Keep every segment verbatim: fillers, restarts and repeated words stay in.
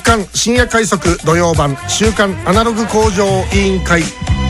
刊深夜快速土曜版週刊アナログ向上委員会。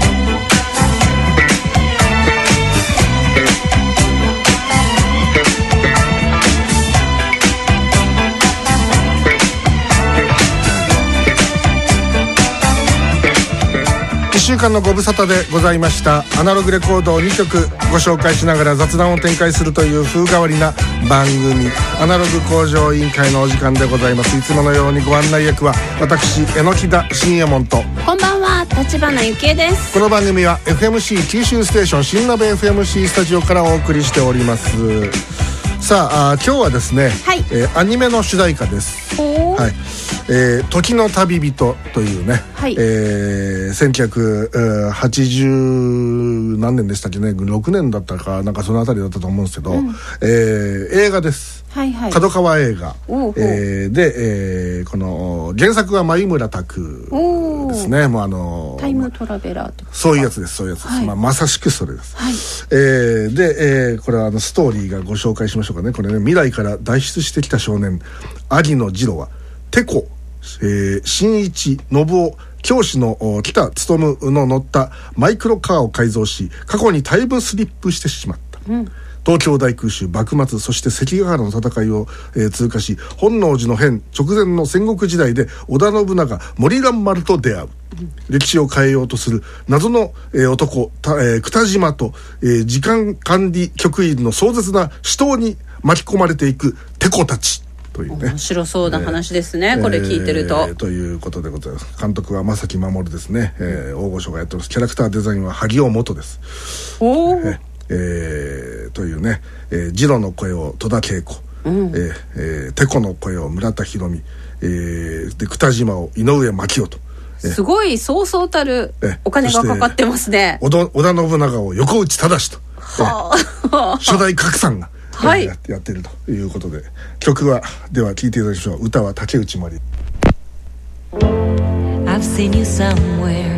いっしゅうかんのご無沙汰でございました。アナログレコードをにきょくご紹介しながら雑談を展開するという風変わりな番組、アナログ向上委員会のお時間でございます。いつものようにご案内役は私榎田信右衛門と、 こんばんは、立花幸恵です。 この番組は エフエムシー 九州ステーション新鍋 エフエムシー スタジオからお送りしております。さあ、あ今日はですね、はい、えー、アニメの主題歌です。はい、えー、時の旅人というね、はい、えー、せんきゅうひゃくはちじゅう何年でしたっけね、ろくねんだったかなんかそのあたりだったと思うんですけど、うん、えー、映画です。はいはい、角川映画、えー、で、えー、この原作は眉村拓ですね。もうあのタイムトラベラーとかそういうやつです。そういうやつです、はい、まあ、まさしくそれです。はい、えー、で、えー、これはあのストーリーがご紹介しましょうかね。これね、未来から脱出してきた少年有野次郎はテコ、えー、新一信夫教師の北勉の乗ったマイクロカーを改造し、過去にタイムスリップしてしまった。うん、東京大空襲、幕末、そして関ヶ原の戦いを、えー、通過し、本能寺の変直前の戦国時代で織田信長、森蘭丸と出会う。うん、歴史を変えようとする謎の、えー、男、たえー、北島と、えー、時間管理局員の壮絶な死闘に巻き込まれていくテコたちというね、 面白そうな話ですね、えー、これ聞いてると、 えー、ということでございます。監督は正木守ですね、えー、大御所がやってます。キャラクターデザインは萩尾元です。おー、えーえー、というね、えー、次郎の声を戸田恵子、うん、えーえー、テコの声を村田博美、えー、で北島を井上真紀夫と、 えー、すごいそうそうたるお金がかかってますね。 織田信長を横内忠と、はあ、初代角さんがはい、や, やってるということで、曲はでは聴いていただきましょう。歌は竹内まり。 I've seen you somewhere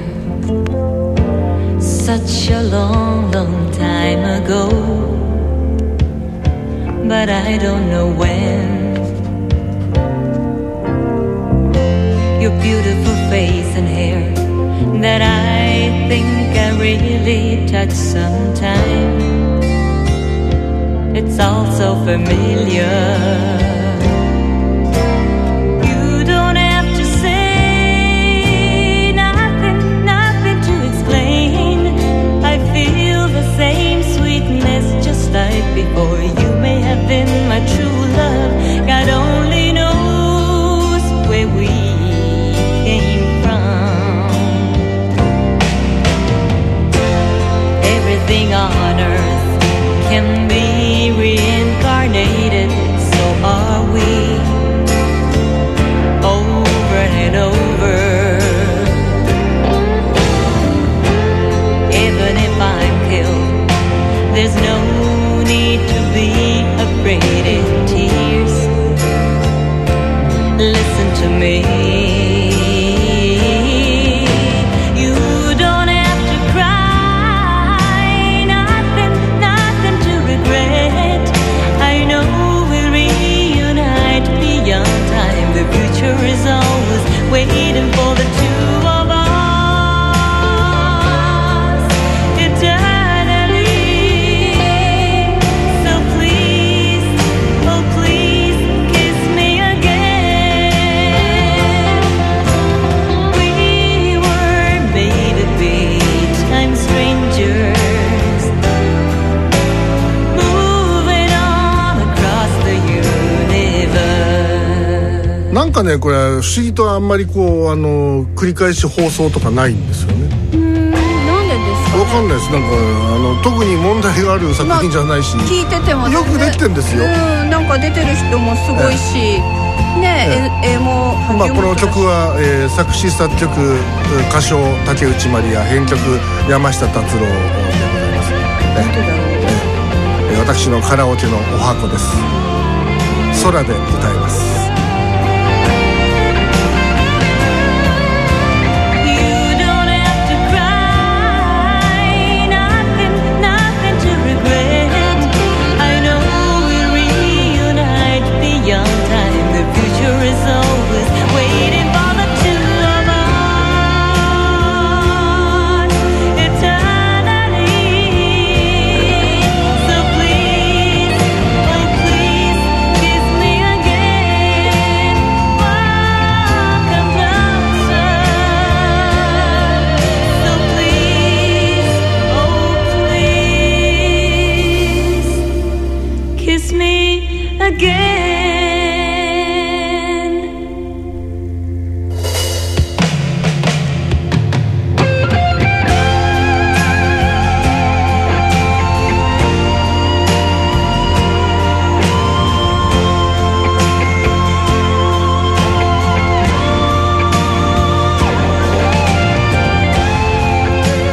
such a long long time ago, but I don't know when. Your beautiful face and hair that I think I really touched sometime, it's all so familiar. You don't have to say nothing, nothing to explain. I feel the same sweetness just like before. You may have been my true love. God only knows where we came from. Everything on earth can be reincarnated, so are we, over and over. Even if I'm killed, there's no need to be afraid in tears. Listen to me. Is always waiting for the two of us eternally. So please, oh please, kiss me again. We were made to be time strangers, moving on across the universe. なんかね、これ不思議とあんまりこうあの繰り返し放送とかないんですよね。 うーん、なんでですかね。 わかんないです。なんかあの特に問題がある作品じゃないし、まあ、 聞いててもよくできてんですよ。 うん、なんか出てる人もすごいし、ねえ、絵も、 まあ、この曲は、えー、作詞作曲歌唱竹内まりや、編曲山下達郎でございます。 本当だろう、 えー、私のカラオケのお箱です。空で歌います。 Young time, the future is always waiting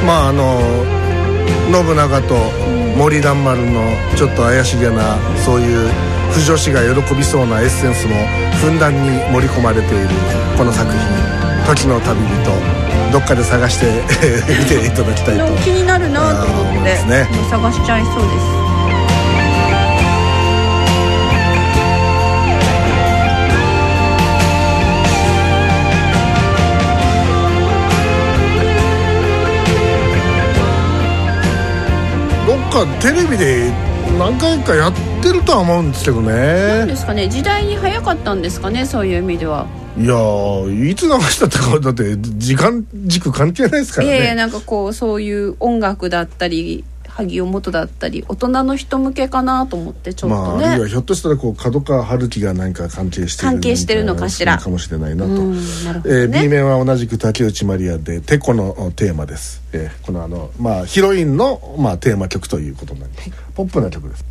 まああの信長と森蘭丸のちょっと怪しげなそういう不女子が喜びそうなエッセンスもふんだんに盛り込まれているこの作品「時の旅人」どっかで探して見ていただきたいと気になるなと思って、ね、探しちゃいそうです。 どっかテレビで何回かやってるとは思うんですけどね。 なんですかね、時代に早かったんですかね、そういう意味では。 いやー、いつ流したってかだって時間軸関係ないですからね。 いやいや、なんかこうそういう音楽だったり萩尾元だったり大人の人向けかなと思ってちょっとね、 まあ、あるいはひょっとしたらこう角川春樹が何か関係してる関係してるのかしらかもしれないなと。 うん、なるほどね。 えー、B 面は同じく竹内まりやでテコのテーマです。えー、このあの、まあ、ヒロインの、まあ、テーマ曲ということになります。ポップな曲です。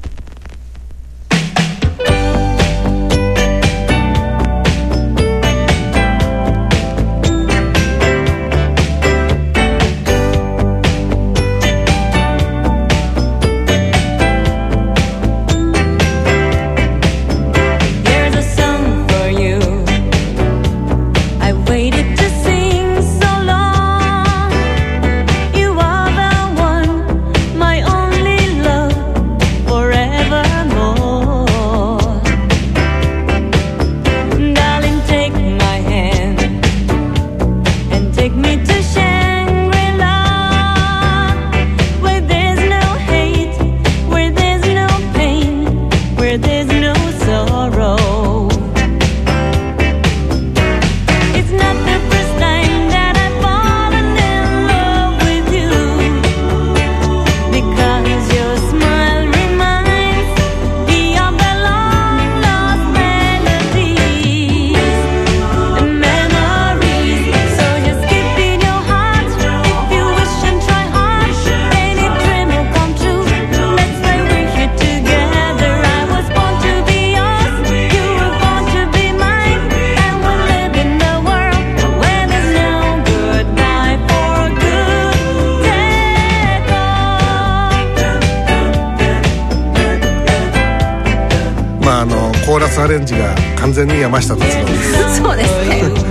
コーラスアレンジが完全に山下達郎です。 そうですね。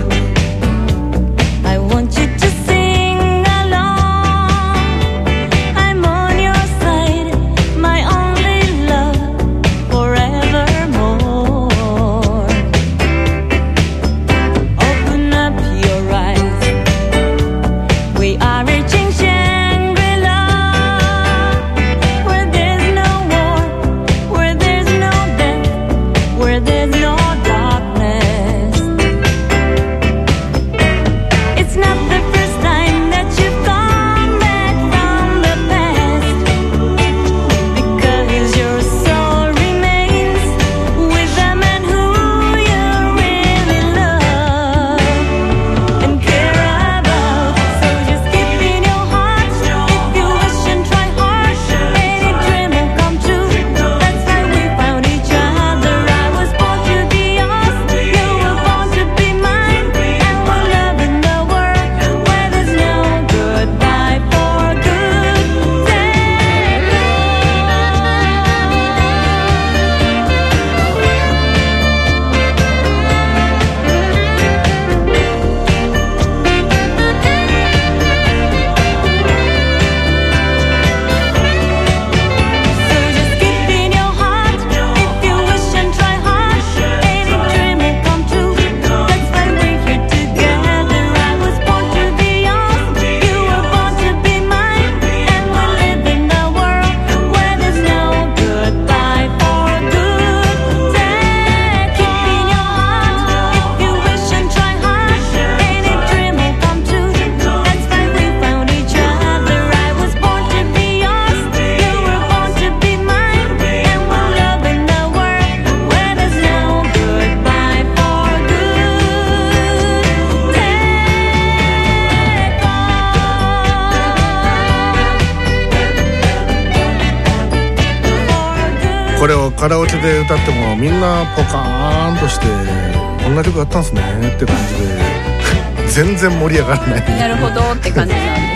これをカラオケで歌ってもみんなポカーンとしてこんな曲あったんすねって感じで全然盛り上がらない。 なるほどって感じなんですね。 よく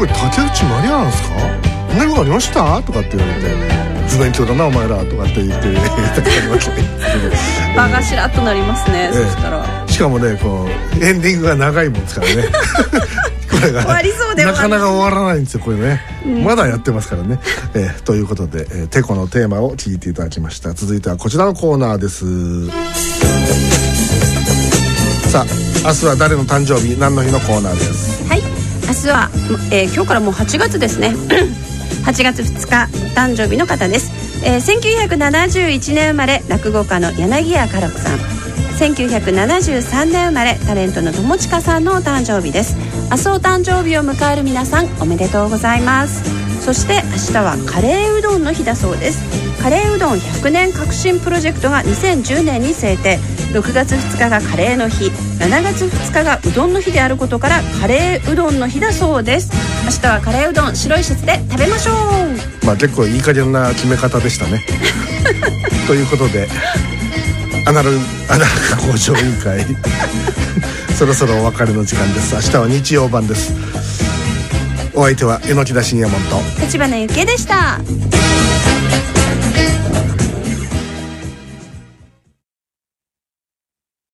これ竹内まりやなんですか、こんなことありましたとかって言われて、不勉強だなお前らとかって言って場がしらっとなりますね、えー、そしたらしかもねこうエンディングが長いもんですからねこれが終わりそうでなかなか終わらないんですよこれね、うん、まだやってますからね、えー、ということで、えー、テコのテーマを聞いていただきました。続いてはこちらのコーナーです。さあ明日は誰の誕生日何の日のコーナーです。 はい、明日は、えー、今日からもうはちがつですねはちがつふつか誕生日の方です、えー、せんきゅうひゃくななじゅういちねん生まれ落語家の柳家家六さん、せんきゅうひゃくななじゅうさんねん生まれタレントの友近さんのお誕生日です。明日お誕生日を迎える皆さんおめでとうございます。そして明日はカレーうどんの日だそうです。カレーうどんひゃくねん革新プロジェクトがにせんじゅうねんに制定、ろくがつふつかがカレーの日、しちがつふつかがうどんの日であることからカレーうどんの日だそうです。明日はカレーうどん白いシャツで食べましょう。 まあ結構いい加減な決め方でしたねということでアナルアナル向上委員会そろそろお別れの時間です。明日は日曜版です。お相手は榎田信也門と立花幸恵でした。